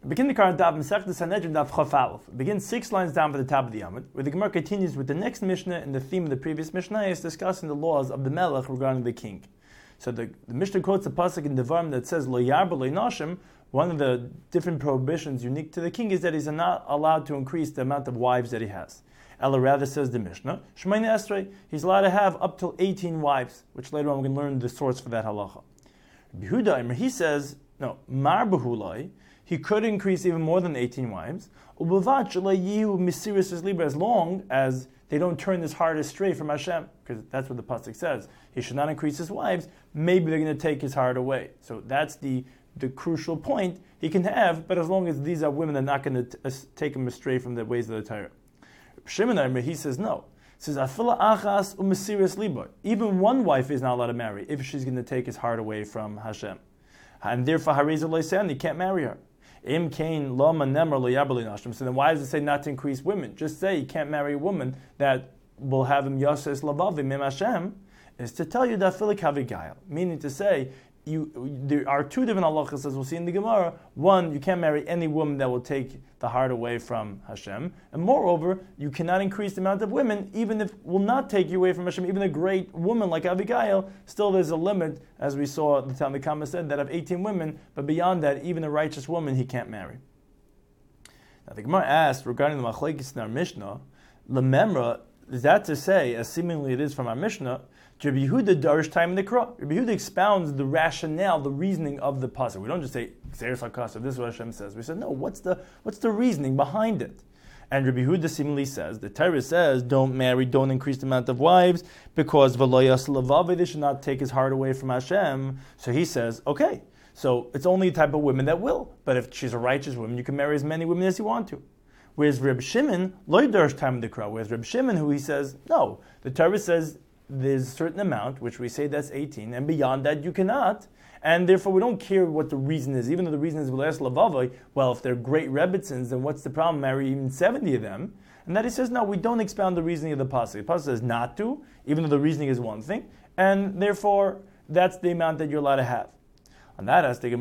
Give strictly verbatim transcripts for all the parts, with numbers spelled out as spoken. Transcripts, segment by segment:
Begin the current daf Masechta Sanhedrin daf Chaf Aleph. Begin six lines down for the top of the Amud, where the Gemara continues with the next Mishnah and the theme of the previous Mishnah is discussing the laws of the Melech regarding the king. So the, the Mishnah quotes a pasuk in Devarim that says Lo Yarba Lo Nashim. One of the different prohibitions unique to the king is that he's not allowed to increase the amount of wives that he has. Ella rather says the Mishnah, Shemaine Esrei, he's allowed to have up till eighteen wives, which later on we can learn the source for that halacha. Yehuda, he says, no, Mar Behulai, he could increase even more than eighteen wives, as long as they don't turn his heart astray from Hashem, because that's what the pasuk says. He should not increase his wives, maybe they're going to take his heart away. So that's the, the crucial point he can have, but as long as these are women that are not going to t- uh, take him astray from the ways of the Torah. Shimon, he says no. He says, achas umesiris libo. Even one wife is not allowed to marry if she's going to take his heart away from Hashem. And therefore, he can't marry her. Im kain lama nemer lo yabali nashim. So then why does it say not to increase women? Just say you can't marry a woman that will have him yoses lavavim im Hashem, is to tell you that filik havigayel. Meaning to say, you there are two different halachas as we'll see in the Gemara. One, you can't marry any woman that will take the heart away from Hashem. And moreover, you cannot increase the amount of women, even if will not take you away from Hashem. Even a great woman like Abigail, still there's a limit, as we saw the Talmud Kama said, that of eighteen women, but beyond that, even a righteous woman he can't marry. Now the Gemara asked regarding the Machlekes in our Mishnah, Lememra, is that to say, as seemingly it is from our Mishnah, Rabbi Yehuda darish time in the Kra. Rabbi Yehuda expounds the rationale, the reasoning of the pasuk. We don't just say Xeris HaKasav, this is what Hashem says. We said, no, what's the what's the reasoning behind it? And Rabbi Yehuda seemingly says, the Torah says, don't marry, don't increase the amount of wives, because V'lo Lavavi, they should not take his heart away from Hashem. So he says, okay, so it's only a type of women that will. But if she's a righteous woman, you can marry as many women as you want to. Whereas Reb Shimon, Lo darish time in the Kra. Whereas Reb Shimon, who he says, no, the Torah says, there's a certain amount, which we say that's eighteen, and beyond that you cannot, and therefore we don't care what the reason is, even though the reason is V'les Lavavai, well, if they're great Rebbitzins, then what's the problem, marry even seventy of them? And that he says, no, we don't expound the reasoning of the Pasuk. The Pasuk says not to, even though the reasoning is one thing, and therefore that's the amount that you're allowed to have. On that aspect,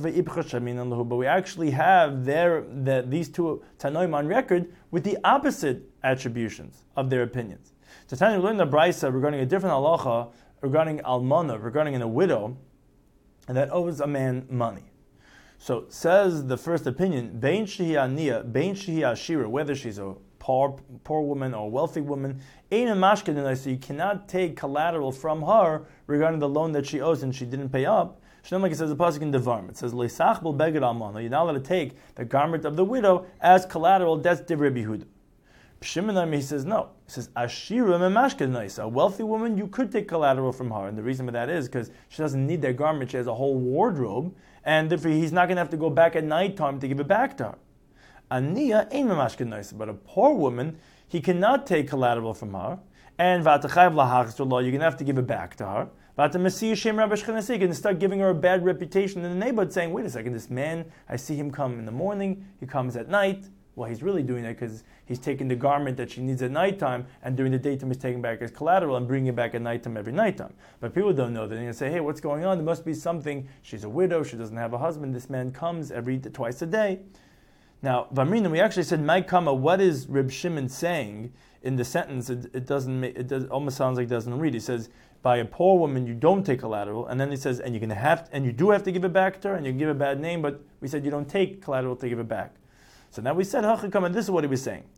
but we actually have their, the, these two Tanoim on record with the opposite attributions of their opinions. So Tanya learned the Brisa regarding a different halacha, regarding almana, regarding a widow, and that owes a man money. So says the first opinion, bein shehi aniya, bein shehi ashira, whether she's a poor, poor woman or a wealthy woman, ein mashkin, so you cannot take collateral from her regarding the loan that she owes and she didn't pay up. Shem, like it says the pasuk in Devarim, it says leisach bel beged almana, you're not allowed to take the garment of the widow as collateral. That's Divrei Yehuda. Shimon, he says no. He says ashira memashkenais, a wealthy woman, you could take collateral from her, and the reason for that is because she doesn't need that garment; she has a whole wardrobe, and therefore he's not going to have to go back at night time to give it back to her. Aniya ain't memashkenais, but a poor woman, he cannot take collateral from her, and v'atachayv lahachzor, you're going to have to give it back to her. You're going to start giving her a bad reputation in the neighborhood, saying, "Wait a second, this man, I see him come in the morning, he comes at night." Well, he's really doing that because he's taking the garment that she needs at nighttime, and during the daytime he's taking back as collateral and bringing it back at nighttime every nighttime. But people don't know that. They're going to say, hey, what's going on? There must be something. She's a widow. She doesn't have a husband. This man comes every twice a day. Now, Vamrina, we actually said, my kama, what is Reb Shimon saying in the sentence? It, it doesn't make, it does, almost sounds like it doesn't read. He says, by a poor woman, you don't take collateral. And then he says, and you're going to have, to, and you do have to give it back to her, and you give a bad name, but we said you don't take collateral to give it back. So now we said, and this is what he was saying.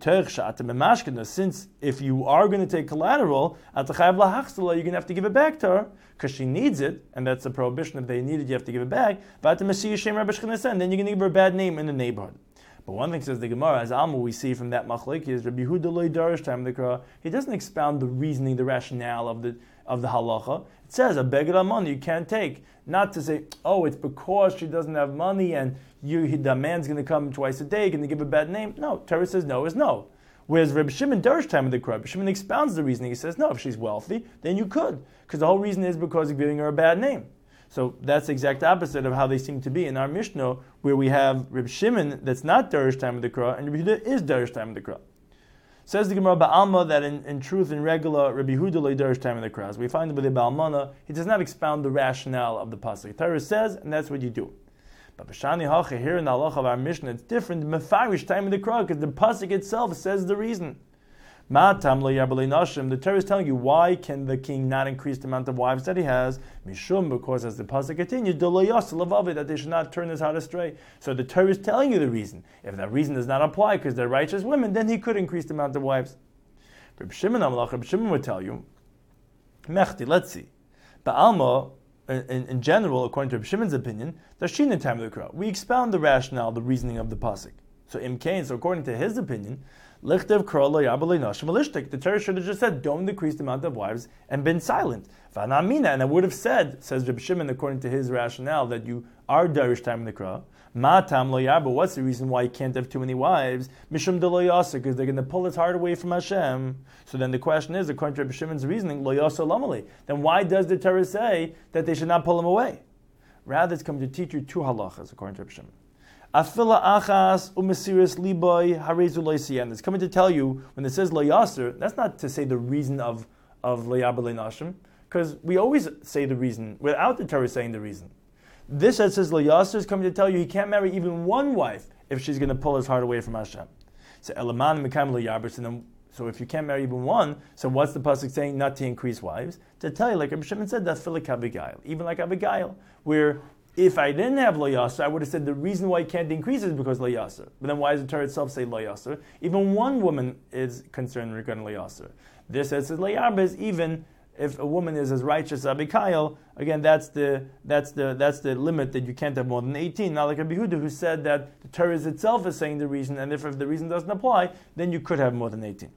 Since if you are going to take collateral, you're going to have to give it back to her, because she needs it, and that's a prohibition. If they need it, you have to give it back. And then you're going to give her a bad name in the neighborhood. But one thing says the Gemara, as Alma we see from that machlek is Rabbi Yehuda lo darish time the Kra. He doesn't expound the reasoning, the rationale of the of the halacha. It says a beged almana you can't take. Not to say, oh, it's because she doesn't have money and you the man's going to come twice a day, going to give a bad name. No, Torah says no is no. Whereas Rabbi Shimon darish time of the Kra, Rabbi Shimon expounds the reasoning. He says no, if she's wealthy, then you could, because the whole reason is because of giving her a bad name. So that's the exact opposite of how they seem to be in our Mishnah, where we have Reb Shimon that's not darish time of the Kra, and Rabbi Yehuda is darish time of the Kra. Says the Gemara Ba'alma that in, in truth, in regular, Rabbi Yehuda lo darish time of the Kra. We find that with the Ba'almana, he does not expound the rationale of the pasuk. Torah says, and that's what you do. But B'shani Hacha, here in the halacha of our Mishnah, it's different. Mefarish time of the Krah, because the pasuk itself says the reason. Matam lo yarbelei nashim. The Torah is telling you why can the king not increase the amount of wives that he has? Mishum, because as the pasuk continues, that they should not turn his heart astray. So the Torah is telling you the reason. If that reason does not apply because they're righteous women, then he could increase the amount of wives. Reb Shimon Amalach, Reb Shimon would tell you, Mechti, let's see. Ba'alma, in, in general, according to Reb Shimon's opinion, there's Shina time of the Krah. We expound the rationale, the reasoning of the pasuk. So Im Kain, so according to his opinion, Lichtev Krah lo yarbelei nashim alishtik. The Torah should have just said, don't decrease the amount of wives, and been silent. V'anamina, and I would have said, says Reb Shimon, according to his rationale, that you are darish time in the Krah. Ma tam lo yarba. What's the reason why you can't have too many wives? Mishum de lo yasa, because they're going to pull his heart away from Hashem. So then the question is, according to Reb Shimon's reasoning, lo yasa lamali. Then why does the Torah say that they should not pull him away? Rather, it's come to teach you two halachas, according to Reb Shimon. Afila achas umesiris liboy harezu loisiyan. It's coming to tell you when it says lo yaser, that's not to say the reason of of lo yarbelei nashim, because we always say the reason without the Torah saying the reason. This that says lo yaser is coming to tell you he can't marry even one wife if she's going to pull his heart away from Hashem. So elaman mekam lo yarber. So then, so if you can't marry even one, so what's the pasuk saying? Not to increase wives. To tell you, like Rabbi Shimon said, that's like Abigail, even like Abigail, where if I didn't have lo yaser, I would have said the reason why you can't increase is because lo yaser. But then why does the Torah itself say lo yaser? Even one woman is concerned regarding lo yaser. This says lo yarba is even if a woman is as righteous as Abigail. Again, that's the that's the that's the limit that you can't have more than eighteen. Not like Rabbi Yehuda, who said that the Torah itself is saying the reason, and if, if the reason doesn't apply, then you could have more than eighteen.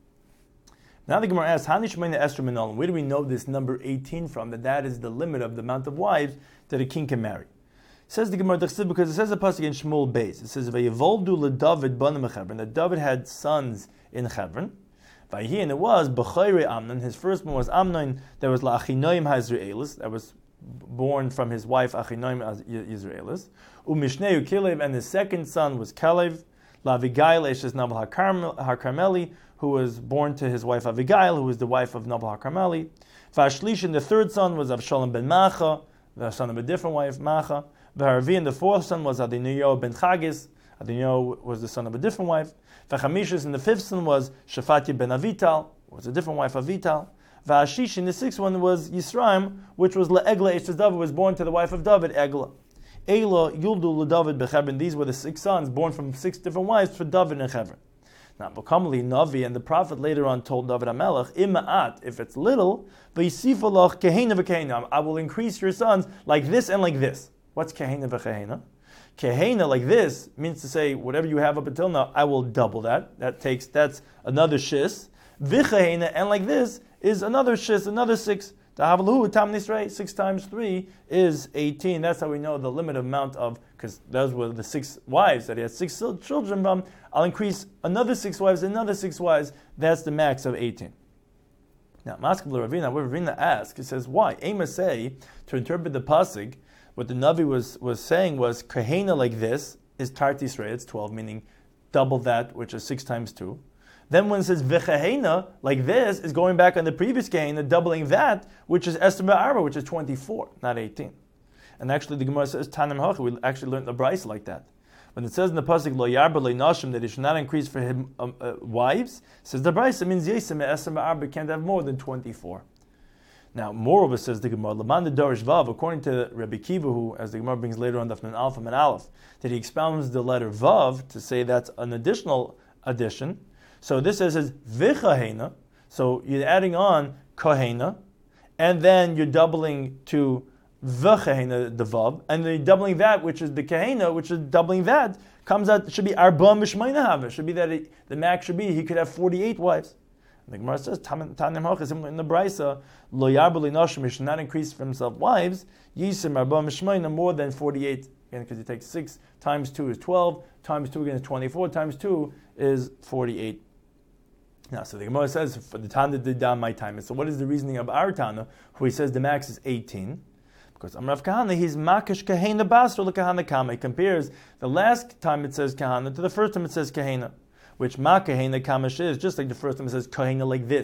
Now the Gemara asks, Hani Shemaina Esther Minolim. Where do we know this number eighteen from? That that is the limit of the amount of wives that a king can marry. Says the Gemara, because it says a pasuk in Shmuel Beis. It says, "Vayivoldu leDavid banim Chevron." That David had sons in Chevron. Vayihi, and it was B'chayre Amnon. His first one was Amnon. There was LaAchinoim HaYisraelis. That was born from his wife Achinoim HaYisraelis. Umishneu Kilev, and his second son was Kalev. LaAvigail Eshes Nabal HaKarmeli, who was born to his wife Avigail, who was the wife of Nabal HaKarmeli. Vashlish, and the third son was Avshalom ben Macha, the son of a different wife, Macha. V'harvi, and the fourth son was Adinio ben Chagis. Adinio was the son of a different wife. V'chamishus, and the fifth son was Shaphatya ben Avital, was a different wife of Avital. V'ashish, and the sixth one was Yisraim, which was Le'egla Eshes David, was born to the wife of David, Egla. Eila Yuldu LeDavid b'Chevron. These were the six sons born from six different wives for David and Chevron. Now, B'kamli Navi, and the prophet later on told David HaMelech, Ima'at, if it's little, V'yisifalach kehena v'kehena, I will increase your sons like this and like this. What's kehena v'kehena? Kehena, like this, means to say, whatever you have up until now, I will double that. That takes, that's another shis. V'kehena, and like this, is another shis, another six. Six times three is eighteen. That's how we know the limit amount of, because those were the six wives that he had six children from. I'll increase another six wives, another six wives. That's the max of eighteen. Now, Maskabla Ravina, what Ravina asks, he says, why? Amos say, to interpret the pasuk, what the Navi was, was saying was, Kahena like this is Tarti Srei, it's twelve, meaning double that, which is six times two. Then when it says v'chehena, like this, is going back on the previous kehena, doubling that, which is Esther Ba'arba, which is twenty-four, not eighteen. And actually the Gemara says, Tanim Hacha, we actually learned the Brisa like that. When it says in the pasuk lo yarba le nashim, that he should not increase for him um, uh, wives, says the Brisa means Yesem Esther Ba'arba can't have more than twenty-four. Now, moreover, says the Gemara, Laman the Darish Vav, according to Rabbi Kiva, who, as the Gemara brings later on, Dafnan Alpha and Aleph, that he expounds the letter Vav to say that's an additional addition. So this says, says v'chahena, so you're adding on kahena, and then you're doubling to v'chahena, the vav, and then you're doubling that, which is the kahena, which is doubling that, comes out, should be arba mishmayna hava, should be that it, the max should be, he could have forty-eight wives. And the Gemara says, Tanim Hachas, in the Brisa, lo yarba li nashim, he should not increase for himself wives, yisim arba mishmayna, more than forty-eight, again, because you take six times two is twelve, times two again is twenty-four, times two is forty-eight. Now, so the Gemara says, for the Tana did down my time. So what is the reasoning of our Tana, who he says the max is eighteen? Because Amrav Kahana, he's Makish Kahena Basra Kahana Kama. He compares the last time it says Kahana to the first time it says Kahena, which Ma Kahena Kamish is, just like the first time it says Kahena like this.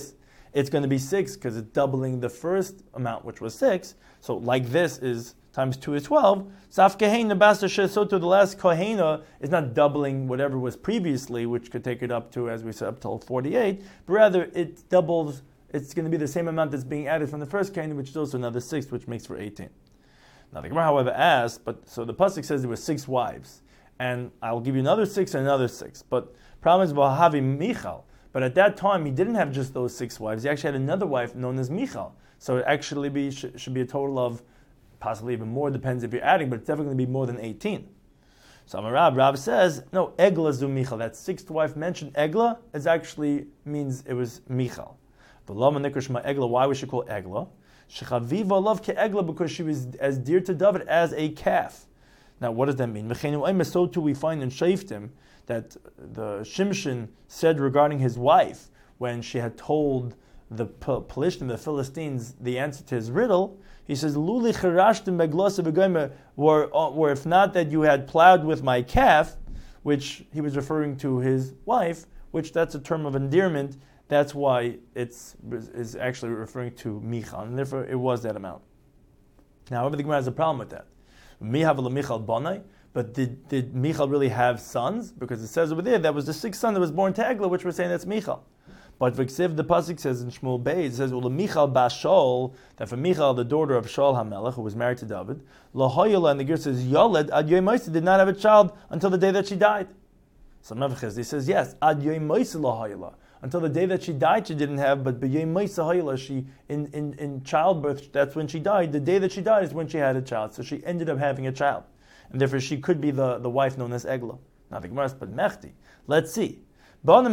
it's going to be six because it's doubling the first amount, which was six. So like this is times two is twelve. Saf Kahena Basta Shesoto, the last Kahena is not doubling whatever was previously, which could take it up to, as we said, up till forty-eight, but rather it doubles, it's going to be the same amount that's being added from the first Kahena, which is also another six, which makes for eighteen. Now the Gemara, however, asked, but so the pasuk says there were six wives, and I will give you another six and another six. But problem is Bahavi Michal. But at that time, he didn't have just those six wives. He actually had another wife known as Michal. So it actually be should, should be a total of possibly even more, depends if you're adding, but it's definitely going to be more than eighteen. So Amarab, Rab says, no, Egla zu Michal. That sixth wife mentioned, Egla, is actually means it was Michal. But Lama Nikrishma Egla, why was she called Egla? Shechaviva love ke Egla, because she was as dear to David as a calf. Now, what does that mean? So too we find in Shaftim that the Shimshon said regarding his wife, when she had told the Pelishtim, the Philistines, the answer to his riddle, he says, Luli charashtim beglosa v'goyma, or if not that you had plowed with my calf, which he was referring to his wife, which that's a term of endearment, that's why it's is actually referring to Michal, and therefore it was that amount. Now, however, the Gemara has a problem with that. Michal Bonai, but did, did Michal really have sons? Because it says over there that was the sixth son that was born to Egla, which we're saying that's Michal. But V'ksiv, the pasuk says in Shmuel Bey, it says, well, Michal bas Shaul, that for Michal, the daughter of Shaul HaMelech, who was married to David, Lahoyala, and the Ger says, Yoled, Ad Yoy Moisa, did not have a child until the day that she died. So Mevchaz, he says, yes, Ad Yoy Moisa Lahoyala. Until the day that she died, she didn't have, but B'yoy Moisa Hoyala, she, in, in, in childbirth, that's when she died. The day that she died is when she had a child. So she ended up having a child. And therefore she could be the, the wife known as Egla. Now the Gemara says, but Mechti, let's see. That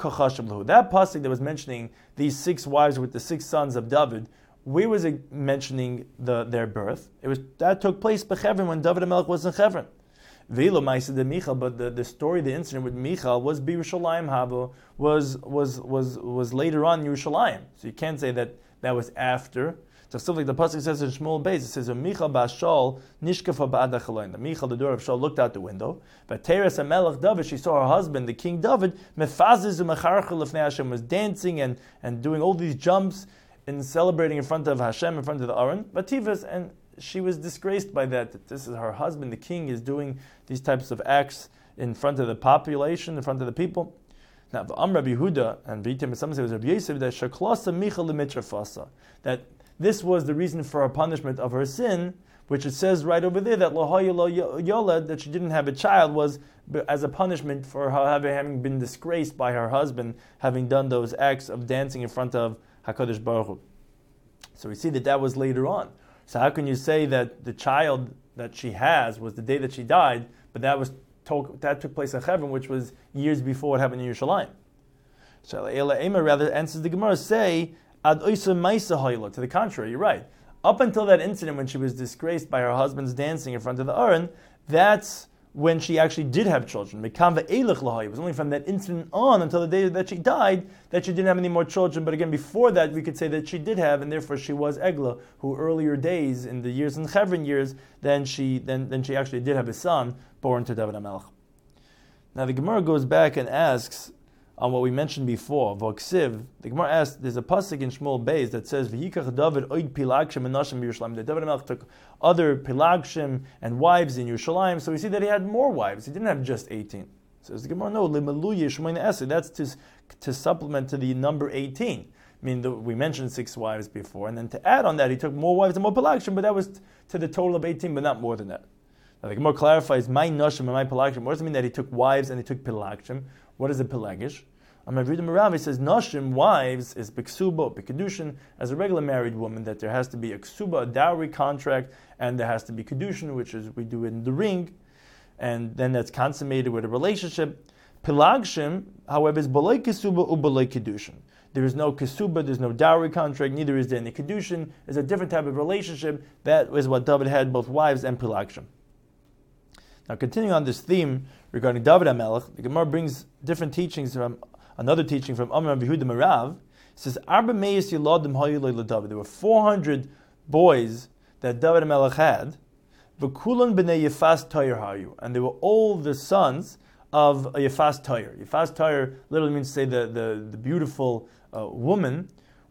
pasuk that was mentioning these six wives with the six sons of David, where was it mentioning the, their birth? It was that took place Bechevron when David HaMelech was in Chevron. But the, the story, the incident with Michal was Yerushalayim Haba, was was was was later on Yerushalayim. So you can't say that that was after. So stuff like the pasuk says in Shmuel Beis, it says Michal bas Shaul nishkafa ba'ad hachaloin. The Michal, the daughter of Shaul, looked out the window. But Teres HaMelech David, she saw her husband, the king David, mefaziz u'mecharchel lefnei Hashem, was dancing and, and doing all these jumps and celebrating in front of Hashem, in front of the Aron. But Tivas, and she was disgraced by that. That this is her husband, the king, is doing these types of acts in front of the population, in front of the people. Now, the Am Rabbi Yehuda and B'itim, some say it was Rabbi Yosef that shaklasa Michal lemitrafasa, that this was the reason for her punishment of her sin, which it says right over there that Lahoya Yolad, that she didn't have a child, was as a punishment for her having been disgraced by her husband, having done those acts of dancing in front of HaKadosh Baruch Hu. So we see that that was later on. So how can you say that the child that she has was the day that she died, but that was told, that took place in Hebron, which was years before what happened in Yerushalayim? So Ela Ema rather answers the Gemara, say, Ad Oisa Maisa Hoyla. To the contrary, you're right. Up until that incident when she was disgraced by her husband's dancing in front of the Aron, that's when she actually did have children. It was only from that incident on until the day that she died that she didn't have any more children. But again, before that, we could say that she did have, and therefore she was Egla, who earlier days, in the years in Chevron years, then she then, then she actually did have a son born to David HaMelech. Now the Gemara goes back and asks on what we mentioned before, V'ksiv. The Gemara asks, there's a pasuk in Shmuel Beis that says, V'yikach David oid pilagshim and nashim b'Yerushalayim. That David HaMelech took other pilagshim and wives in Yerushalayim. So we see that he had more wives. He didn't have just eighteen. Says the Gemara, no, limaluye shmoyne esed. That's to to supplement to the number eighteen. I mean, the, we mentioned six wives before, and then to add on that, he took more wives and more pilagshim, but that was to the total of eighteen, but not more than that. Now the Gemara clarifies, my nashim and my pilagshim. What does it mean that he took wives and he took pilagshim? What is a pelagish? I'm going to read the Marav. He says, Nashim, wives, is Biksuba, Bikadushin, as a regular married woman, that there has to be a Ksuba, a dowry contract, and there has to be Kedushin, which is we do it in the ring, and then that's consummated with a relationship. Pilagshim, however, is Balay Ksuba u Balay Kedushin. There is no Ksuba, there's no dowry contract, neither is there any Kedushin. It's a different type of relationship. That is what David had, both wives and Pilagshim. Now, continuing on this theme regarding David HaMelech, the Gemara brings different teachings from another teaching from Amar Yehuda Marav. It says, Arba Meis Yiladim Hayyulay LaDavid. There were four hundred boys that David HaMelech had. V'kulan b'nei Yefas Toyer Hayu. And they were all the sons of a Yefas Toyer. Yefas Toyer literally means to say the, the, the beautiful uh, woman,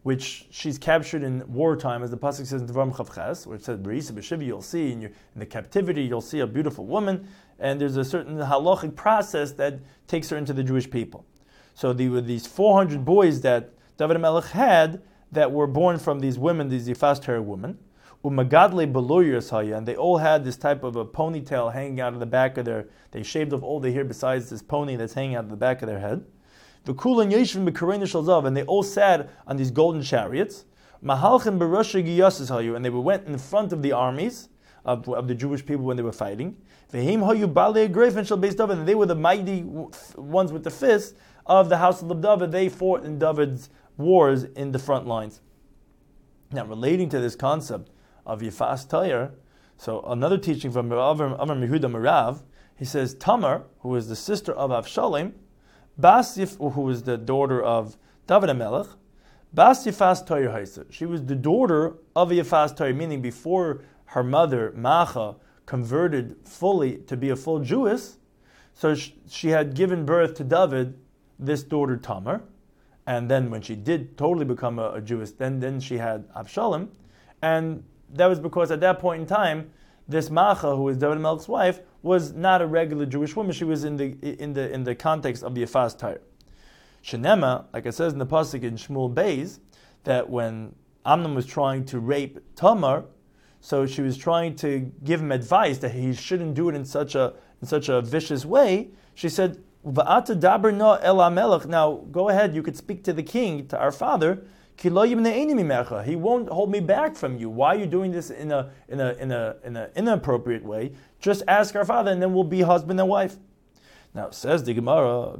which she's captured in wartime, as the pasuk says in Devarim Chavches, which says Berisa B'Shiva, you'll see in, your, in the captivity, you'll see a beautiful woman, and there's a certain halachic process that takes her into the Jewish people. So there were these four hundred boys that David HaMelech had that were born from these women, these Yifas Torah women, Umagadle Beloyers Haya, and they all had this type of a ponytail hanging out of the back of their, they shaved off all the hair besides this pony that's hanging out of the back of their head. V'kulan Yeshvim B'Karena Shalzav, and they all sat on these golden chariots. Mahalchem B'Rosha Giyasis Hayu, and they went in front of the armies of, of the Jewish people when they were fighting. V'Heim Hayu Balei Greifen Shal Beis David, and they were the mighty ones with the fists of the house of David. They fought in David's wars in the front lines. Now, relating to this concept of Yifas Torah, so another teaching from Amar Yehuda Merav, he says Tamar, who was the sister of Avshalom, Bas Yif, who was the daughter of David HaMelech, Bas Yifas Torah Haisa. She was the daughter of a Yifas Torah, meaning before her mother Macha converted fully to be a full Jewess, so she, she had given birth to David, this daughter Tamar, and then when she did totally become a, a Jewess, then, then she had Avshalom, and that was because at that point in time, this Macha, who was David HaMelech's wife, was not a regular Jewish woman. She was in the in the in the context of the Yifas Torah. Shenema, like it says in the pasuk in Shmuel Beis, that when Amnon was trying to rape Tamar, so she was trying to give him advice that he shouldn't do it in such a in such a vicious way. She said, "Va'ata daber na el HaMelech." Now go ahead, you could speak to the king, to our father. He won't hold me back from you. Why are you doing this in a in a in a in an inappropriate way? Just ask our father, and then we'll be husband and wife. Now says the Gemara,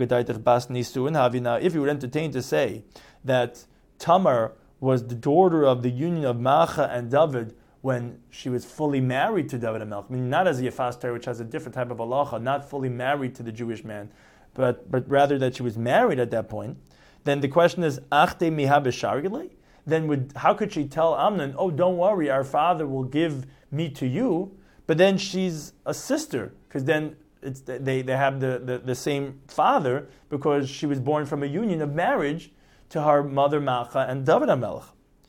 now if you would entertain to say that Tamar was the daughter of the union of Macha and David when she was fully married to David HaMelech, meaning not as a Yifas Torah, which has a different type of halacha, not fully married to the Jewish man, but but rather that she was married at that point. Then the question is, Achte miha b'shargile? Then would, how could she tell Amnon, oh, don't worry, our father will give me to you, but then she's a sister, because then it's, they, they have the, the, the same father, because she was born from a union of marriage to her mother Macha and David HaMelech.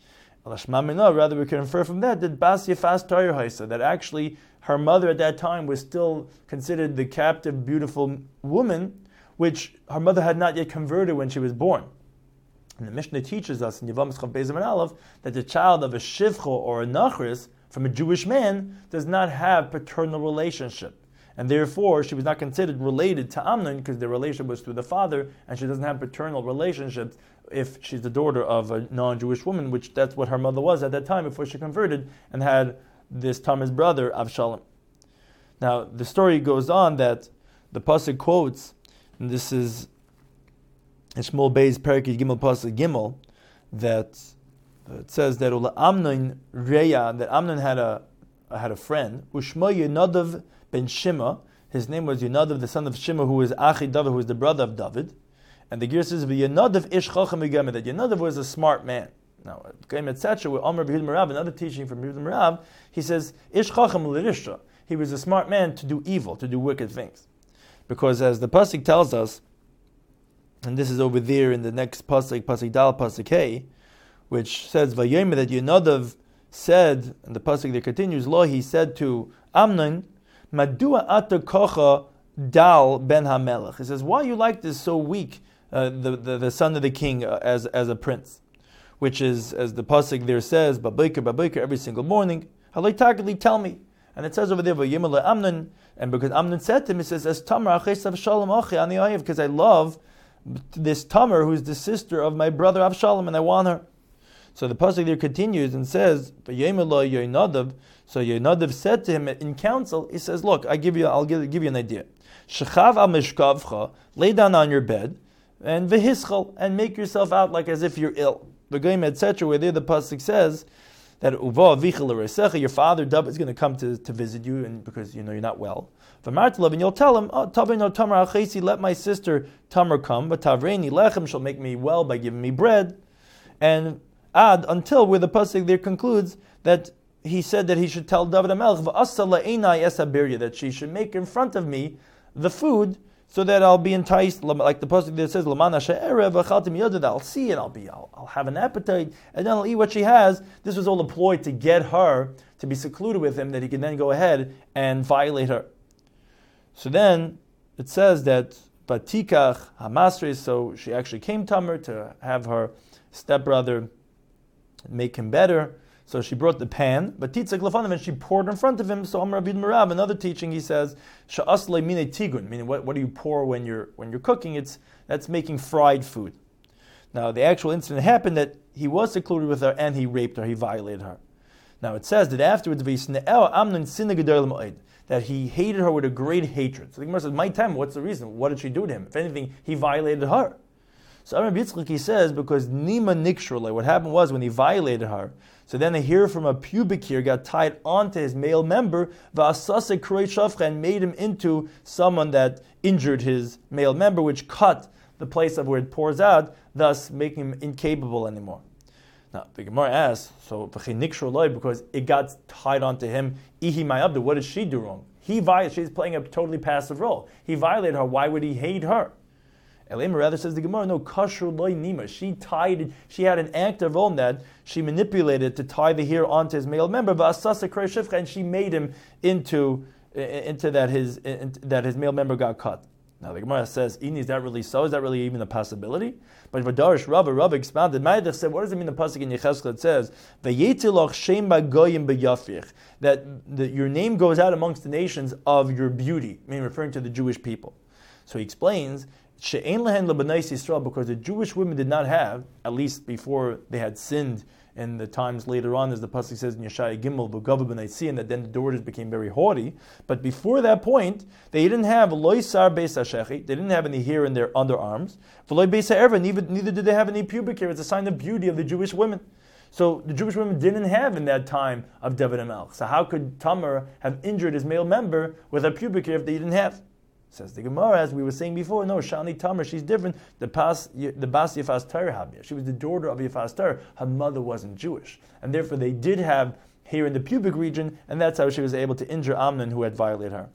Rather, we can infer from that that Bas Yifas Torah Haisa, that actually her mother at that time was still considered the captive, beautiful woman, which her mother had not yet converted when she was born. And the Mishnah teaches us in Yevamos Chav Beis Amud Aleph that the child of a shivcha or a nachris from a Jewish man does not have paternal relationship. And therefore, she was not considered related to Amnon because the relationship was through the father, and she doesn't have paternal relationships if she's the daughter of a non-Jewish woman, which that's what her mother was at that time before she converted and had this Tamar's brother, Avshalom. Now, the story goes on that the pasuk quotes, and this is in Shmuel Beis Perek Gimel Pasuk Gimel, that uh, it says that Amnon Reya, that Amnon had a had a friend, Ushma Yonadav ben Shima. His name was Yonadav, the son of Shima, who was Achi David, who was the brother of David. And the Ger says Yonadav Ish Chacham Megamed, that Yonadav was a smart man. Now, et cetera. With Amar Yehuda Merav, another teaching from Yehuda Merav, he says Ish Chacham L'Risha. He was a smart man to do evil, to do wicked things. Because as the pasuk tells us, and this is over there in the next pasuk, pasuk Dal, pasuk Hey, which says Vayomer, that Yonadav said, and the pasuk there continues, Lo, he said to Amnon, Madua ata kocha Dal ben HaMelech. He says, why you like this so weak, uh, the, the the son of the king uh, as as a prince, which is, as the pasuk there says, Babaker, Babaker, every single morning. Halaytakli, tell me. And it says over there, Vayomer Amnon, and because Amnon said to him, he says, as Tamar achesav shalom achi ani ayev, because I love this Tamar, who's the sister of my brother Avshalom, and I want her. So the pasuk there continues and says, Vayomer lo Yonadav. So Yonadav said to him in council, he says, look, I give you, I'll give, give you an idea. Shechav al mishkavcha, lay down on your bed, and vehischal, and make yourself out like as if you're ill. V'goyim et cetera. Where there the pasuk says that uva avichel l'reisecha, your father David is going to come to, to visit you, and because you know you're not well. V'martelav, and you'll tell him, oh, Tavreinu Tamar achesi, let my sister Tamar come. But Tavreini lechem, she'll make me well by giving me bread. And ad until where the pasuk there concludes that he said that he should tell David HaMelech v'asa la'einai es habirya, that she should make in front of me the food so that I'll be enticed, like the pasuk that says, "Lamana she'erev v'chaltim yoded." I'll see it. I'll be. I'll, I'll have an appetite, and then I'll eat what she has. This was all a ploy to get her to be secluded with him, that he can then go ahead and violate her. So then it says that Batikach Hamasri. So she actually came Tamar to have her stepbrother make him better. So she brought the pan, but Titzak Lefanim, and she poured in front of him. So Amar Rabbi Merav, another teaching, he says, Sha'aslei mine tigun, meaning what, what do you pour when you're when you're cooking? It's that's making fried food. Now the actual incident happened that he was secluded with her and he raped her, he violated her. Now it says that afterwards, that he hated her with a great hatred. So the Gemara says, my time, what's the reason? What did she do to him? If anything, he violated her. So Rabbi Yitzchak, he says, because Nima Nikshurle, what happened was when he violated her, so then a hair from a pubic hair got tied onto his male member, and made him into someone that injured his male member, which cut the place of where it pours out, thus making him incapable anymore. Now, the Gemara asks, so because it got tied onto him, Ihi Mayabdu, what did she do wrong? He violated, she's playing a totally passive role. He violated her, why would he hate her? Elim rather says the Gemara, no, kasher loy nima. She tied, she had an act of own that she manipulated to tie the hair onto his male member, and she made him into into that his into, that his male member got cut. Now the Gemara says, is that really so? Is that really even a possibility? But Vadarish Rabba Rabba expounded. Ma'adach said, what does it mean? The pasuk in Yechezkel it says, "Vayetilach shem bagoyim b'yafich," that that your name goes out amongst the nations of your beauty, meaning referring to the Jewish people. So he explains, she'ein lehen lebanais Yisrael, because the Jewish women did not have, at least before they had sinned in the times later on, as the pasuk says in Yeshaya Gimel, v'gava b'nai, and that then the daughters became very haughty. But before that point, they didn't have loy sar beis hashechi, they didn't have any hair in their underarms. V'loy beis ha'erva, neither, neither did they have any pubic hair. It's a sign of beauty of the Jewish women. So the Jewish women didn't have in that time of David HaMelech. So how could Tamar have injured his male member with a pubic hair if they didn't have? Says the Gemara, as we were saying before, no, Shani Tamar, she's different. The Bas the Bas Yefas Ter Habia. She was the daughter of Yefas Ter. Her mother wasn't Jewish. And therefore they did have hair in the pubic region, and that's how she was able to injure Amnon, who had violated her.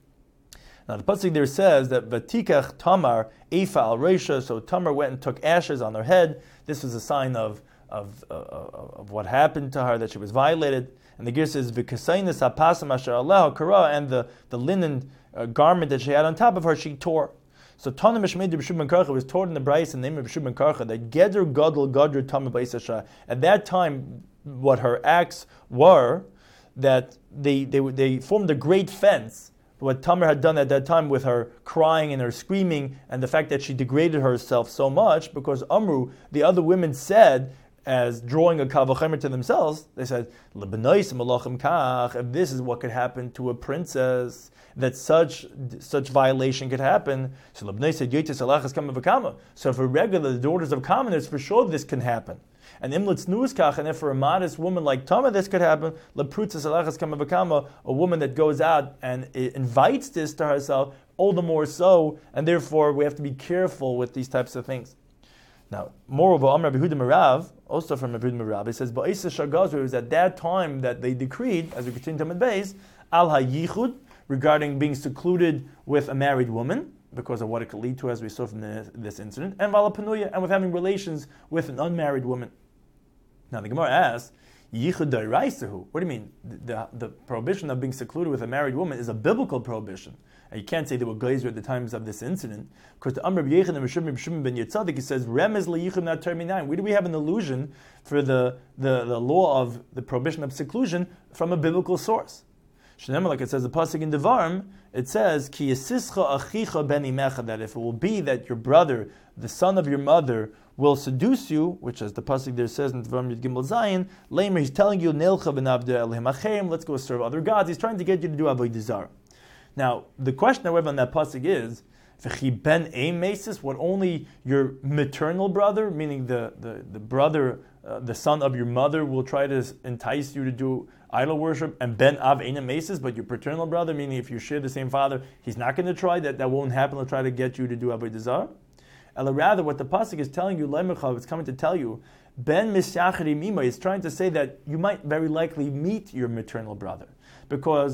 Now the pasuk there says that Vatikach Tamar Efa al Reisha, so Tamar went and took ashes on her head. This was a sign of, of, uh, of what happened to her, that she was violated. And the Gemara says, V'kasainis ha'pasam asher aleha kara, and the, the linen a garment that she had on top of her, she tore. So Tana Mishmei de B'Shub ben Karcha was taught in the Bryce in the name of B'Shub ben Karcha that Geder Gadol Gadol Tamar B'Is Hasha. At that time, what her acts were, that they they they formed a great fence. What Tamar had done at that time with her crying and her screaming, and the fact that she degraded herself so much, because Amru, the other women said, as drawing a kavachemer to themselves, they said, "Lebenois malachim kach." If this is what could happen to a princess, that such such violation could happen, so lebenois said, "Yotis alachas kama v'kama." So for regular the daughters of commoners, for sure this can happen. And imlitz nuus kach, and if for a modest woman like Tamar this could happen, leprutzas alachas kama v'kama, a woman that goes out and invites this to herself, all the more so, and therefore we have to be careful with these types of things. Now, moreover, Amar Rabbi Yehuda Merav, also from Rabbi Yehuda Merav, it says, "Ba'isa shagazu," it was at that time that they decreed, as we continue to Beis, al hayichud, regarding being secluded with a married woman, because of what it could lead to, as we saw from the, this incident, and vala panuya, and with having relations with an unmarried woman. Now, the Gemara asks, yichud dairaisahu. What do you mean? The, the, the prohibition of being secluded with a married woman is a biblical prohibition. And you can't say they were geyser at the times of this incident, because the Amr B'Yechon and Rishon ben Yitzadik, he says, Remez leyichud not terminayin. Where do we have an allusion for the, the, the law of the prohibition of seclusion from a biblical source? Shnema, like it says, the pasuk in Devarim, it says, Ki yisischa achicha ben imecha, that if it will be that your brother, the son of your mother, will seduce you, which as the pasuk there says in Devarim Yud Gimel Zayin, Lamer, he's telling you, Neilcha v'navdu elohim achem, let's go serve other gods. He's trying to get you to do avodah zarah. Now, the question, however, on that pasuk is, V'chi ben ein mesis, what only your maternal brother, meaning the, the, the brother, uh, the son of your mother, will try to entice you to do idol worship, and ben av ein mesis, but your paternal brother, meaning if you share the same father, he's not going to try, that that won't happen, he'll try to get you to do avodah zarah. Ela rather, what the pasuk is telling you, Leimerchav, it's coming to tell you, ben misyachari mima, is trying to say that you might very likely meet your maternal brother, because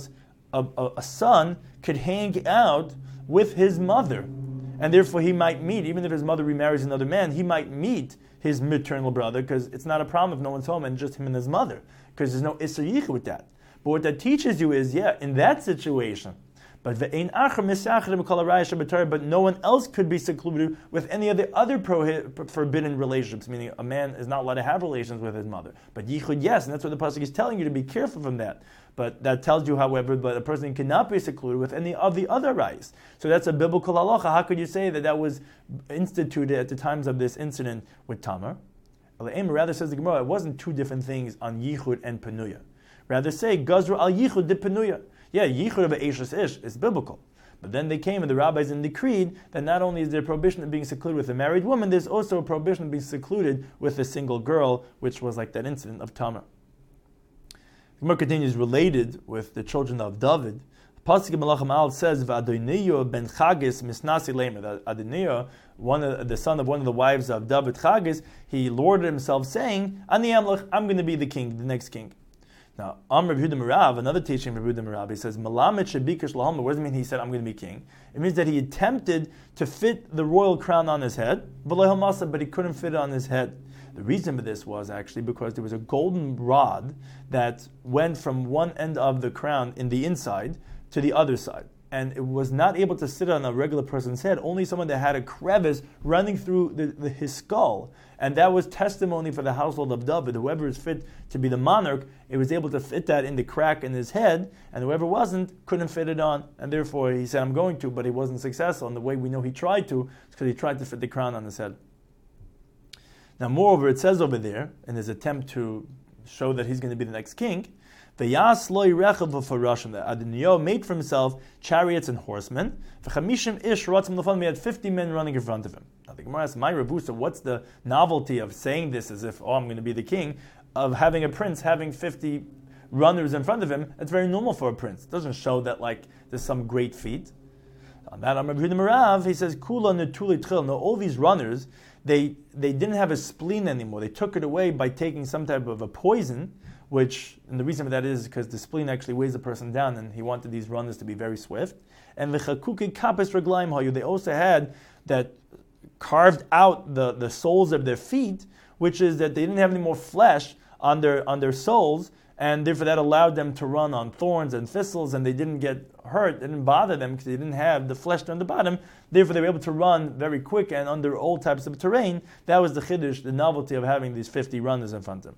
a, a, a son could hang out with his mother, and therefore he might meet, even if his mother remarries another man, he might meet his maternal brother, because it's not a problem if no one's home and just him and his mother, because there's no Isser Yichud with that. But what that teaches you is, yeah, in that situation, but but no one else could be secluded with any of the other prohib- forbidden relationships, meaning a man is not allowed to have relations with his mother. But yichud, yes, and that's what the pasuk is telling you, to be careful from that. But that tells you, however, that a person cannot be secluded with any of the other rights. So that's a biblical halacha. How could you say that that was instituted at the times of this incident with Tamar? Rather, says the Gemara, it wasn't two different things on yichud and penuya. Rather say, gazru al yichud de penuya. Yeah, yichud of a eshes ish is biblical. But then they came and the rabbis and decreed that not only is there a prohibition of being secluded with a married woman, there's also a prohibition of being secluded with a single girl, which was like that incident of Tamar. The Gemara continues, related with the children of David. Pasuk Malachim Al says, "V'Adoniyo ben Chagis misnasi lemer." Adoniyo, one of the son of one of the wives of David Chagis, he lorded himself, saying, "Ani amlech, I'm going to be the king, the next king." Now, Amr Yehuda Merav, another teaching of Yehuda Merav, he says, "Malamet shebikash lahalma." What does it mean? He said, "I'm going to be king." It means that he attempted to fit the royal crown on his head, but he couldn't fit it on his head. The reason for this was actually because there was a golden rod that went from one end of the crown in the inside to the other side. And it was not able to sit on a regular person's head, only someone that had a crevice running through the, the, his skull. And that was testimony for the household of David. Whoever is fit to be the monarch, it was able to fit that in the crack in his head, and whoever wasn't, couldn't fit it on. And therefore he said, I'm going to, but he wasn't successful. And the way we know he tried to is because he tried to fit the crown on his head. Now, moreover, it says over there, in his attempt to show that he's going to be the next king, the Yas loy rechav v'farashim, that Adoniyo made for himself chariots and horsemen. V'chamishim ish ratzim l'fan, he had fifty men running in front of him. Now the Gemara asks, my Rabusa, what's the novelty of saying this as if, oh, I'm going to be the king, of having a prince having fifty runners in front of him? It's very normal for a prince. It doesn't show that like there's some great feat. On that, Amar Yehuda Merav, he says, Kula netuli tchil. No, all these runners, they they didn't have a spleen anymore. They took it away by taking some type of a poison, which, and the reason for that is because the spleen actually weighs a person down, and he wanted these runners to be very swift. And v'chakuki kapes reglaim hayu, they also had that carved out the, the soles of their feet, which is that they didn't have any more flesh on their on their soles, and therefore that allowed them to run on thorns and thistles, and they didn't get hurt, it didn't bother them because they didn't have the flesh on the bottom. Therefore they were able to run very quick and under all types of terrain. That was the chiddush, the novelty of having these fifty runners in front of them.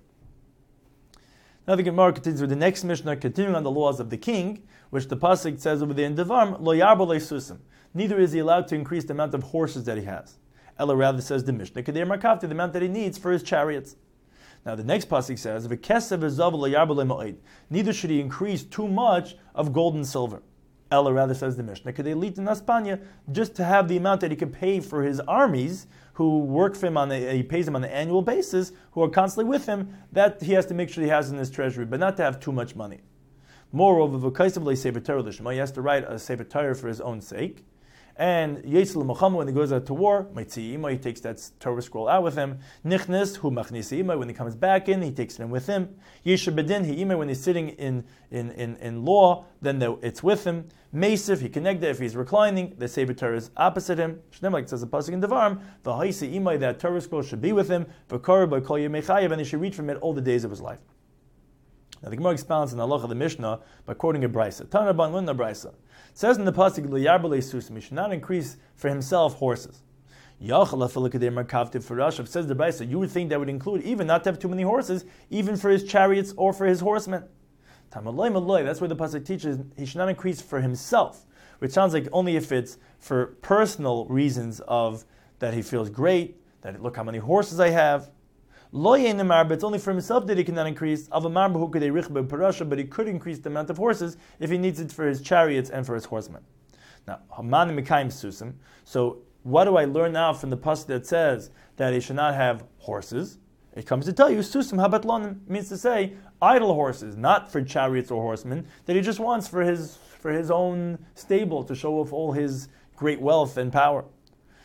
Now the Gemara continues with the next Mishnah, continuing on the laws of the king, which the pasuk says over there in Devarim, lo yarbo le susim. Neither is he allowed to increase the amount of horses that he has. Ella rather says the Mishnah, kadeir markavti, the amount that he needs for his chariots. Now the next pasuk says, v'kesev v'zav lo yarbo le moed. Neither should he increase too much of gold and silver. Ella rather says the Mishnah, kadeir lit in Aspanya, just to have the amount that he can pay for his armies, who work for him on a, he pays him on an annual basis, who are constantly with him, that he has to make sure he has in his treasury, but not to have too much money. Moreover, he has to write a Sefer Torah for his own sake. And Yisrael Muhammad, when he goes out to war, he takes that Torah scroll out with him. Nichnis, hu machnisi, when he comes back in, he takes it in with him. Yesha bedin, he when he's sitting in, in, in, in law, then it's with him. Mesif, he connected if he's reclining, the Sefer Torah is opposite him. Shneim, like it says the pasuk in Devarim, v'haisi imay, that Torah scroll should be with him. V'kar by kol yemei chayav, and he should read from it all the days of his life. Now the Gemara expounds in the halacha of the Mishnah by quoting a brisa. Tanaban win the brisa. It says in the pasuk, "L'yarbale susim," he should not increase for himself horses. Yachal afilikadei markavtiv farashav, says the brisa. You would think that would include even not to have too many horses, even for his chariots or for his horsemen. Tamaloi maloi. That's where the pasuk teaches he should not increase for himself, which sounds like only if it's for personal reasons of that he feels great, that look how many horses I have. Lo yenemar, but it's only for himself that he cannot increase. Avamar b'hu kadei richba parasha, but he could increase the amount of horses if he needs it for his chariots and for his horsemen. Now, haman mikayim susim. So, what do I learn now from the pasuk that says that he should not have horses? It comes to tell you susim habatlonim, means to say idle horses, not for chariots or horsemen, that he just wants for his for his own stable to show off all his great wealth and power.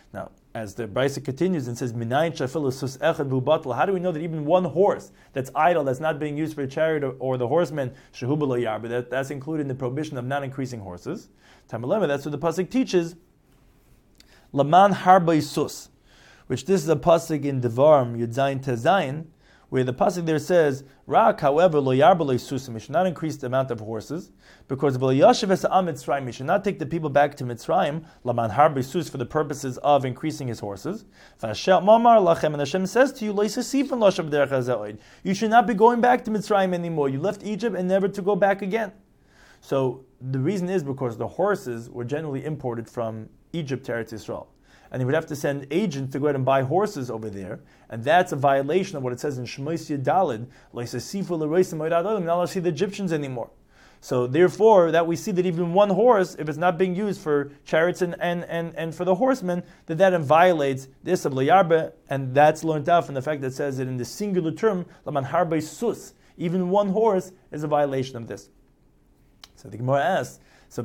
Now, as the Brisa continues and says, Minayin shafilu sus echad vu batal, how do we know that even one horse that's idle, that's not being used for a chariot or, or the horseman, shehu b'lo yarba, that, that's included in the prohibition of not increasing horses? Tamalema, that's what the pasuk teaches. Laman harba sus, which this is a pasuk in Devarim Yud Zayin Tezayin, where the pasuk there says, Rak, however, lo yarba lo susim, we should not increase the amount of horses, because v'lo yashiv es ha'am Mitzrayim, we should not take the people back to Mitzrayim, laman harba sus, for the purposes of increasing his horses. V'ashem mamar lachem, and Hashem says to you, lo yisasifin lashav derech hazeh, you should not be going back to Mitzrayim anymore. You left Egypt and never to go back again. So the reason is because the horses were generally imported from Egypt to Eretz Yisrael. And he would have to send agents to go ahead and buy horses over there, and that's a violation of what it says in Shmos Yudalid, not allowed to see the Egyptians anymore. So therefore, that we see that even one horse, if it's not being used for chariots and, and, and, and for the horsemen, that that violates this of Layarba, and that's learned out from the fact that it says that in the singular term, Laman Harbe Sus, even one horse is a violation of this. So the Gemara asks, So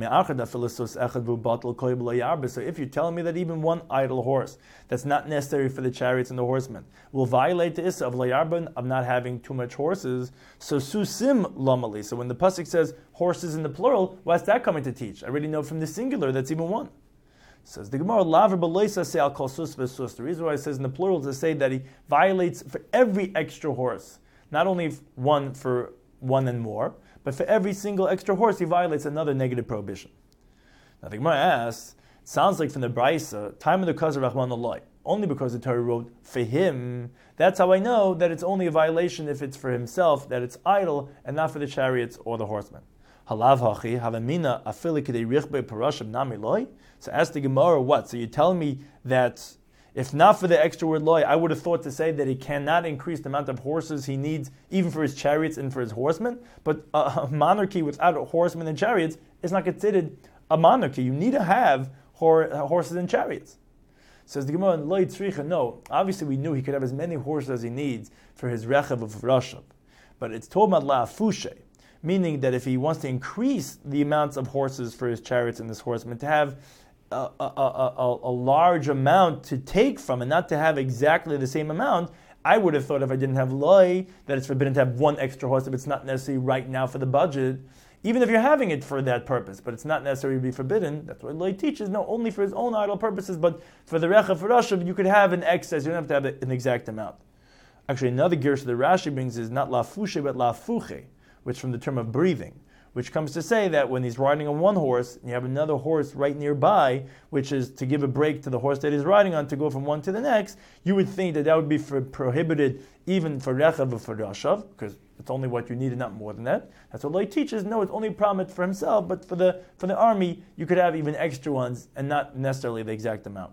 so if you're telling me that even one idle horse that's not necessary for the chariots and the horsemen will violate the issa of layarban, of not having too much horses, so susim lamali. So when the pasuk says horses in the plural, what's that coming to teach? I already know from the singular that's even one. Says the Gemara, laver b'leisa say al kol sus v'sus. The reason why it says in the plural is to say that he violates for every extra horse, not only one for one and more, but for every single extra horse, he violates another negative prohibition. Now the Gemara asks, it sounds like from the Brisa, time of the Kazar Rahman Allah, only because the Torah wrote for him. That's how I know that it's only a violation if it's for himself, that it's idle, and not for the chariots or the horsemen. Halav hachi havamina afili k'dei richbe parashim nami loy. So ask the Gemara, what? So you're telling me that if not for the extra word loy, I would have thought to say that he cannot increase the amount of horses he needs, even for his chariots and for his horsemen. But a, a monarchy without horsemen and chariots is not considered a monarchy. You need to have hor- horses and chariots. Says the Gemara, loy tzricha. No, obviously we knew he could have as many horses as he needs for his rechav of Rashav. But it's told about la'afushe, meaning that if he wants to increase the amounts of horses for his chariots and his horsemen, to have A, a, a, a large amount to take from and not to have exactly the same amount, I would have thought if I didn't have loy, that it's forbidden to have one extra horse if it's not necessary right now for the budget, even if you're having it for that purpose, but it's not necessary to be forbidden. That's what loy teaches, no, only for his own idle purposes, but for the recha, for Rashav, you could have an excess, you don't have to have an exact amount. Actually, another gersh that Rashi brings is not la fushe, but la fuche, which from the term of breathing, which comes to say that when he's riding on one horse, and you have another horse right nearby, which is to give a break to the horse that he's riding on to go from one to the next, you would think that that would be for prohibited even for Rechav or for Rashav, because it's only what you need and not more than that. That's what Loi teaches. No, it's only promised for himself, but for the for the army, you could have even extra ones and not necessarily the exact amount.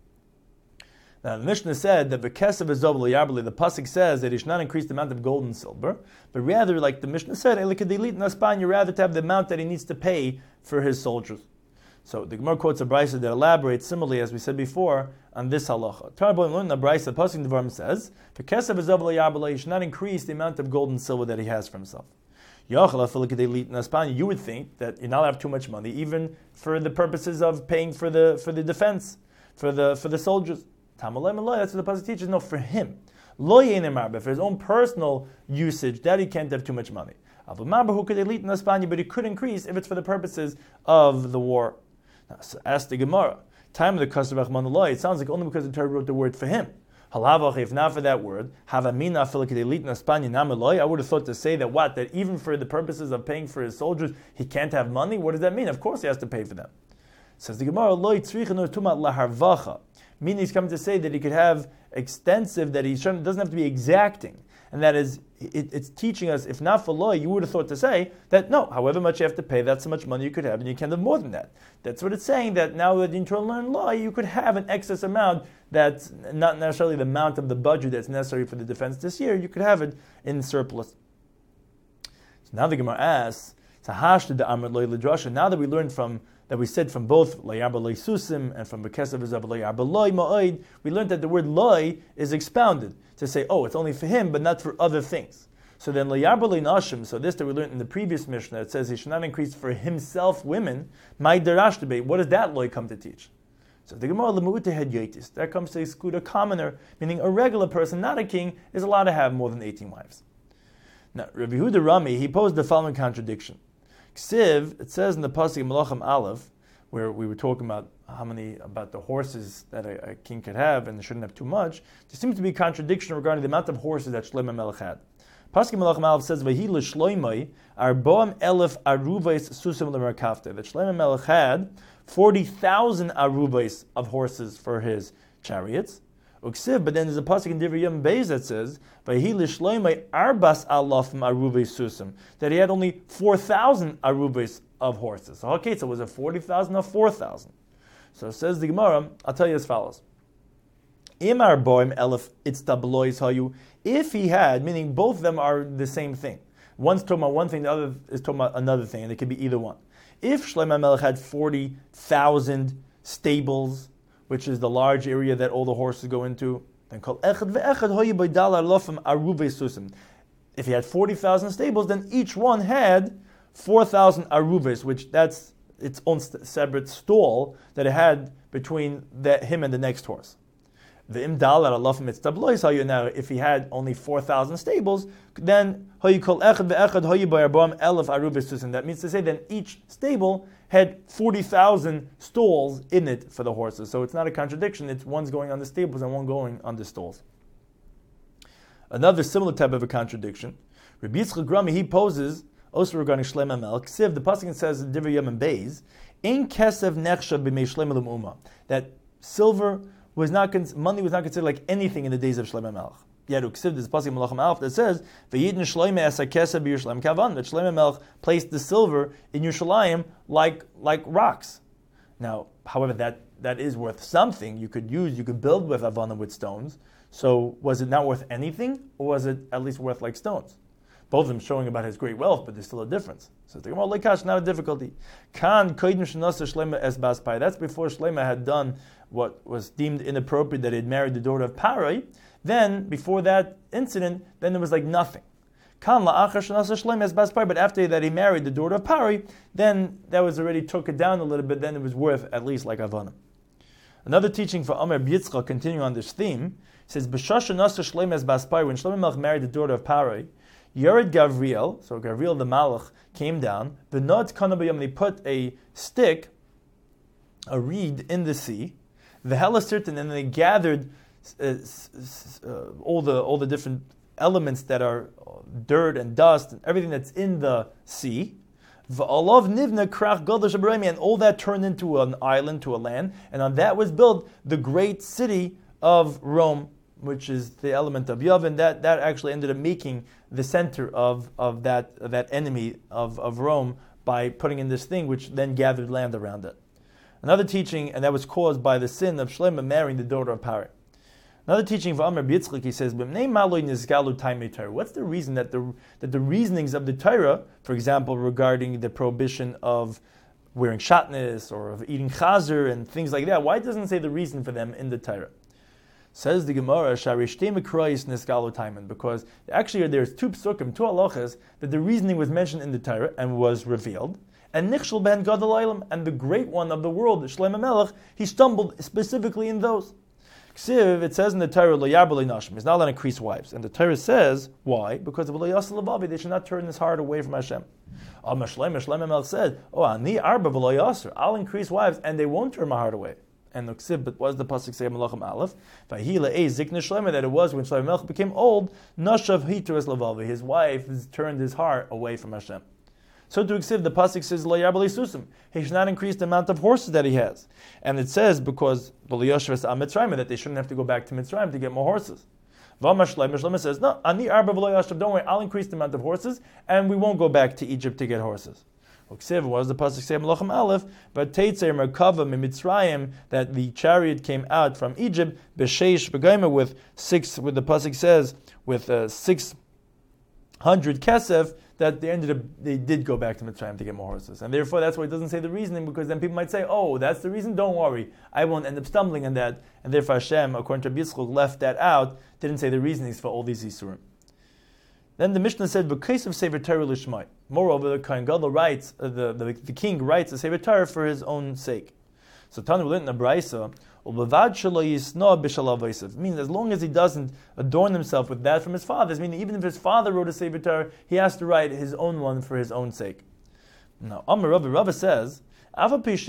Now, the Mishnah said that the Kesav is Zobel Yarbali, the Pasuk says that he should not increase the amount of gold and silver, but rather, like the Mishnah said, you rather to have the amount that he needs to pay for his soldiers. So the Gemara quotes a Brisa that elaborates similarly, as we said before, on this halacha. Tarboim learned the Brisa, the Pasuk in Devarim says, the Kesav is Zobel Yarbali, he should not increase the amount of gold and silver that he has for himself. You would think that you're not have too much money, even for the purposes of paying for the for the defense, for the for the soldiers. That's what the pasuk teaches. No, for him, lo yenemar, for his own personal usage, that he can't have too much money. But he could increase if it's for the purposes of the war. Now, so ask the Gemara. Time of the Kazar Rahman Allah. It sounds like only because the Torah wrote the word for him. If not for that word, I would have thought to say that what? That even for the purposes of paying for his soldiers, he can't have money? What does that mean? Of course he has to pay for them. Says the Gemara, meaning he's coming to say that he could have extensive, that he doesn't have to be exacting. And that is, it, it's teaching us, if not for law, you would have thought to say that no, however much you have to pay, that's how much money you could have, and you can't have more than that. That's what it's saying, that now that you need to learn law, you could have an excess amount that's not necessarily the amount of the budget that's necessary for the defense this year, you could have it in surplus. So now the Gemara asks, now that we learned from that we said from both Layarba Loy Susim and from Bekesav Zav Layarba Loy Ma'oid, we learned that the word Loy is expounded to say, oh, it's only for him, but not for other things. So then Layarba Loy Nashim, so this that we learned in the previous Mishnah, it says he should not increase for himself women, my derash debate, what does that Loy come to teach? So the Gemara Lemuute had yotis. That comes to exclude a commoner, meaning a regular person, not a king, is allowed to have more than eighteen wives. Now, Rabbi Yehuda Rami, he posed the following contradiction. Ksiv, it says in the pasuk Melachim Aleph, where we were talking about how many, about the horses that a, a king could have, and they shouldn't have too much, there seems to be a contradiction regarding the amount of horses that Shlomo Melech had. Pasuk Melachim Aleph says, Vahi l'Shloimei arboam elef aruvais susim l'merkavte, that Shlomo Melech had forty thousand aruvais of horses for his chariots. Uksiv, but then there's a pasuk in Divrei Yom Beis that says, Vahi l'Shloimei arbas alafim aruvais susim, that he had only four thousand aruvais of horses. So okay, so was it forty thousand or four thousand? So it says the Gemara, I'll tell you as follows. Imar boim elef itztablois hayu. If he had, meaning both of them are the same thing. One's talking about one thing, the other is talking about another thing, and it could be either one. If Shlomo Melech had forty thousand stables, which is the large area that all the horses go into, then called echad ve'echad hoyi b'dal alofim aruvei susim. If he had forty thousand stables, then each one had four thousand aruves, which that's its own st- separate stall that it had between the, him and the next horse. The imdal at alafim itztablois hayu. Now, if he had only four thousand stables, then hoyi kol echad ve'echad hoyi b'arboam elef aruves susim. That means to say that each stable had forty thousand stalls in it for the horses. So it's not a contradiction. It's one's going on the stables and one going on the stalls. Another similar type of a contradiction. Rabbi Yitzchak Rami, he poses also regarding Shlomo Melech. Ksiv, the pasuk says in Divrei Yom Beis, in kesev nechshav b'mei Shlomo l'umma, that silver was not money was not considered like anything in the days of Shlomo Melech. Yet Ksiv, this pasuk Melachim Aleph that says v'yidin Shlomo as a kesev b'Yerushalayim kavan, that Shlomo Melech placed the silver in Yerushalayim like like rocks. Now, however, that that is worth something. You could use, you could build with avana with stones. So was it not worth anything, or was it at least worth like stones? Both of them showing about his great wealth, but there's still a difference. So the Gemara Leikash, not a difficulty. Kan koidim shenasa Shlomo es bas Parai. That's before Shlomo had done what was deemed inappropriate, that he had married the daughter of Parai. Then, before that incident, then there was like nothing. Kan la'achar shenasa Shlomo es bas Parai. But after that he married the daughter of Parai, then that was already took it down a little bit. Then it was worth at least like avana. Another teaching for Amar B'Yitzchak, continuing on this theme, says b'shasha nasa Shlomo es bas Parai. When Shlomo Melech married the daughter of Parai, Yered Gavriel, so Gavriel the Malach came down. The Nod Kanabayam, they put a stick, a reed in the sea. The Helasert, and then they gathered uh, uh, all the all the different elements that are dirt and dust and everything that's in the sea. V'alav nivna krach gadol shabarayim, and all that turned into an island, to a land, and on that was built the great city of Rome, which is the element of Yavin. That that actually ended up making the center of, of that of that enemy of, of Rome by putting in this thing, which then gathered land around it. Another teaching, and that was caused by the sin of Shlomo marrying the daughter of Parai. Another teaching of Amar B'Yitzchak, he says, what's the reason that the that the reasonings of the Torah, for example, regarding the prohibition of wearing shatnez or of eating chazer and things like that, why doesn't it say the reason for them in the Torah? Says the Gemara, because actually there's two psukim, two halachas, that the reasoning was mentioned in the Torah and was revealed. And Nichshel ben Gadol Olam, and the great one of the world, Shlomo Melech, he stumbled specifically in those. Ksiv, it says in the Torah, Lo yarbeh nashim, he's not allowed to increase wives. And the Torah says, why? Because of Lo yaseh levavi, they should not turn his heart away from Hashem. Amar Shlomo, Shlomo Melech said, oh, ani arba v'lo yaser, I'll increase wives, and they won't turn my heart away. And Nuksiv, but was the pasuk say Melachim Aleph? Vahila a zikna Shlomo, that it was when Shlomo Melech became old. Nashav hitu es lavavi, his wife has turned his heart away from Hashem. So to Nuksiv, the pasuk says Lo yarbeh susim, he should not increase the amount of horses that he has. And it says because B'liyoshev am Mitzrayim, that they shouldn't have to go back to Mitzrayim to get more horses. V'amar Shlomo, Shlomo says no, ani arba v'lo yashav, don't worry, I'll increase the amount of horses, and we won't go back to Egypt to get horses. Uksiv was the pasuk say Melachim Aleph, but Teitzer Merkava Mitzrayim, that the chariot came out from Egypt, b'sheish b'gaima, with six, with the pasuk says with uh, six hundred kesef, that they ended up they did go back to Mitzrayim to get more horses, and therefore that's why it doesn't say the reasoning, because then people might say, oh, that's the reason. Don't worry, I won't end up stumbling in that, and therefore Hashem, according to Yitzchak, left that out, didn't say the reasonings for all these isurim. Then the Mishnah said, "V'kais of Sefer Torah lishmai." Moreover, the Kohen Gadol writes, uh, the, the the king writes a Sefer Torah for his own sake. So Tanu we learned in the Braisa, it means as long as he doesn't adorn himself with that from his father's, meaning even if his father wrote a Sefer Torah, he has to write his own one for his own sake. Now, Amar Rava, Rava says, even if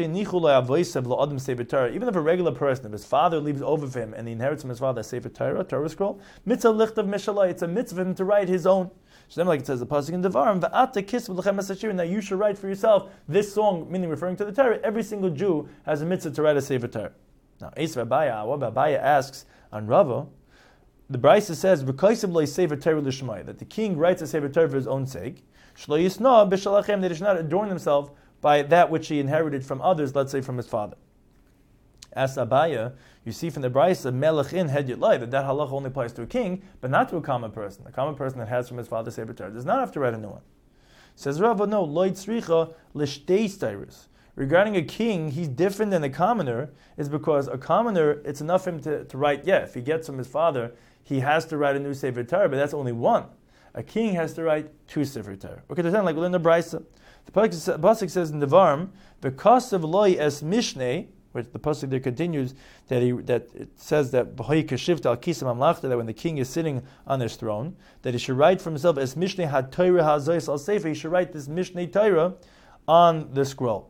a regular person, if his father leaves over for him and he inherits from his father a Sefer Torah, Torah scroll, mitzvah lichtav mishalai, it's a mitzvah for him to write his own. So then, like it says the pasuk in Devarim, va'ata kis v'lechem asashir. Now you should write for yourself this song, meaning referring to the Torah. Every single Jew has a mitzvah to write a Sefer Torah. Now, Esav Abaya, what Abaya asks on Rava, the Brisa says, "V'kaisim lo Sefer Torah l'shmai," that the king writes a Sefer Torah for his own sake. Shlo yisna b'shalachem, that he should not adorn himself by that which he inherited from others, let's say from his father. As Abaya, you see from the Brisa, melech in hed yitlai, that that halach only applies to a king, but not to a common person. A common person that has from his father Sefer Torah does not have to write a new one. Says Rava, no, lo tzricha l'shtei steiros. Regarding a king, he's different than a commoner, is because a commoner, it's enough for him to, to write, yeah, if he gets from his father, he has to write a new Sefer Torah, but that's only one. A king has to write two Sefer Torah. Okay, then like we learn the Brisa. The pasuk says in Devarim, "V'kasav loy es mishnei," which the pasuk there continues that he that it says that b'hoy kashivta al kisam amlachta, that when the king is sitting on his throne, that he should write for himself as mishnei had Torah hazois al sefer. He should write this mishnei Torah on the scroll.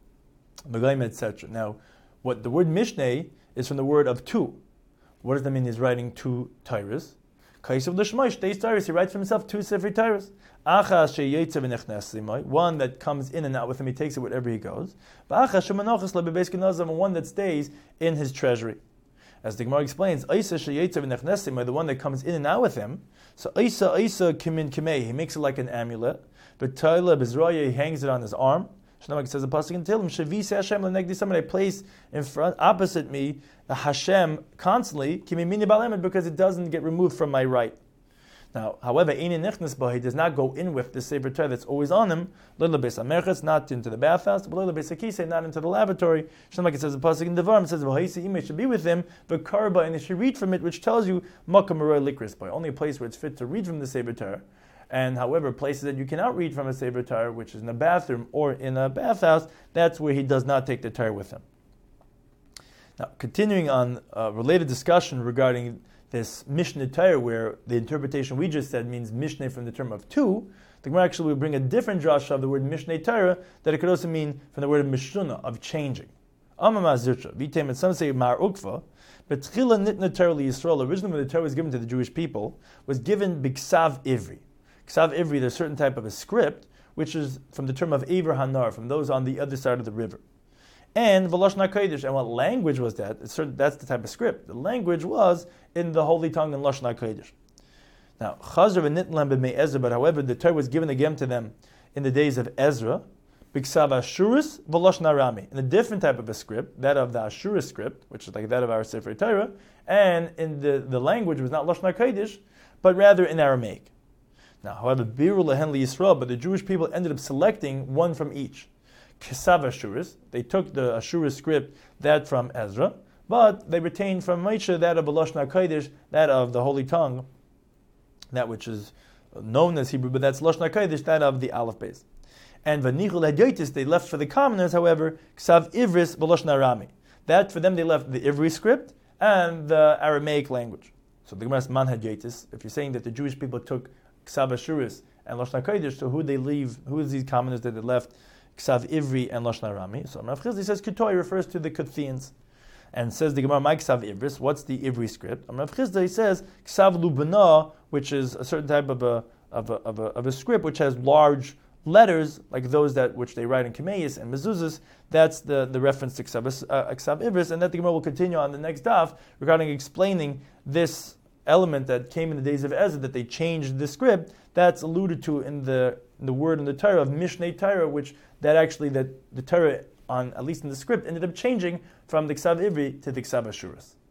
et cetera. Now, what the word mishnei is from the word of two. What does that mean? He's writing two Torahs. Kaisav l'shmai shtei Torahs. He writes for himself two Sefer Torahs. Achas sheyetzav v'nechnas, one that comes in and out with him. He takes it wherever he goes. V'achas shemanochas lebebeis kenazam, one that stays in his treasury. As the Gemara explains, Isa sheyetzav v'nechnas, the one that comes in and out with him. So Isa Isa kimin kimei, he makes it like an amulet. But Taila bezroya, he hangs it on his arm. It says the pasuk in Tehillim, Shavisi Hashem lenegdi, someone I place in front, opposite me, the Hashem constantly, kimimini balemed, because it doesn't get removed from my right. Now, however, Eini Nichnas Bo, he does not go in with the Sefer Torah that's always on him, Lila Beis HaMerchatz, not into the bathhouse, but Lila Beis HaKisei, not into the lavatory. Like it says the pasuk in Devarim, it says, V'haisi Imei should be with him, but Karba, and he should read from it, which tells you, Makam Aroi Likris Bo, only a place where it's fit to read from the Sefer Torah. And however, places that you cannot read from a Sefer Torah, which is in a bathroom or in a bathhouse, that's where he does not take the Torah with him. Now, continuing on a related discussion regarding this Mishneh Torah, where the interpretation we just said means Mishneh from the term of two, the Gemara actually will bring a different drasha of the word Mishneh Torah that it could also mean from the word of Mishuna, of changing. Amama Zircha, Vitem, and some say Mar Ukva, but Tchila Nitna Torah Yisrael, originally when the Torah was given to the Jewish people, was given Biksav Ivri. Ksav Ivri, there's a certain type of a script, which is from the term of Ever Hanar, from those on the other side of the river. And V'lashon HaKodesh, and what language was that? It's certain, that's the type of script. The language was in the Holy Tongue in Lashon HaKodesh. Now, Chazar v'nitlan b'mei Ezra, but however, the Torah was given again to them in the days of Ezra, B'ksav Ashuris v'lashon Arami, in a different type of a script, that of the Ashuris script, which is like that of our Sefer Torah, and in the, the language was not Lashon HaKodesh, but rather in Aramaic. Now, however, Biru Lehen Yisrael, but the Jewish people ended up selecting one from each. Kesav Ashuris, they took the Ashuris script, that from Ezra, but they retained from Moshe that of Lashon HaKodesh, that of the Holy Tongue, that which is known as Hebrew, but that's Lashon HaKodesh, that of the Aleph Beis. And V'nichul Hadyotis, they left for the commoners, however, Ksav Ivris V'lashon Arami. That for them they left the Ivri script and the Aramaic language. So the Gemara says Man Hadyotis, if you're saying that the Jewish people took Ksav Ashuris and Lashon HaKodesh, so who they leave, who is these commoners that they left Ksav Ivri and Lashon Arami? So Rav Chizdi says Ketoi refers to the Kuthians, and says the Gemara, my Ksav Ivris, what's the Ivri script? Rav Chizdi says Ksav Lubana, which is a certain type of a of a, of a of a script which has large letters like those that which they write in Kemeis and Mezuzahs. That's the, the reference to Ksav, uh, Ksav Ivris, and that the Gemara will continue on the next daf regarding explaining this element that came in the days of Ezra, that they changed the script. That's alluded to in the in the word in the Torah of Mishneh Torah, which that actually that the Torah on at least in the script ended up changing from the Ksav Ivri to the Ksav Ashuris.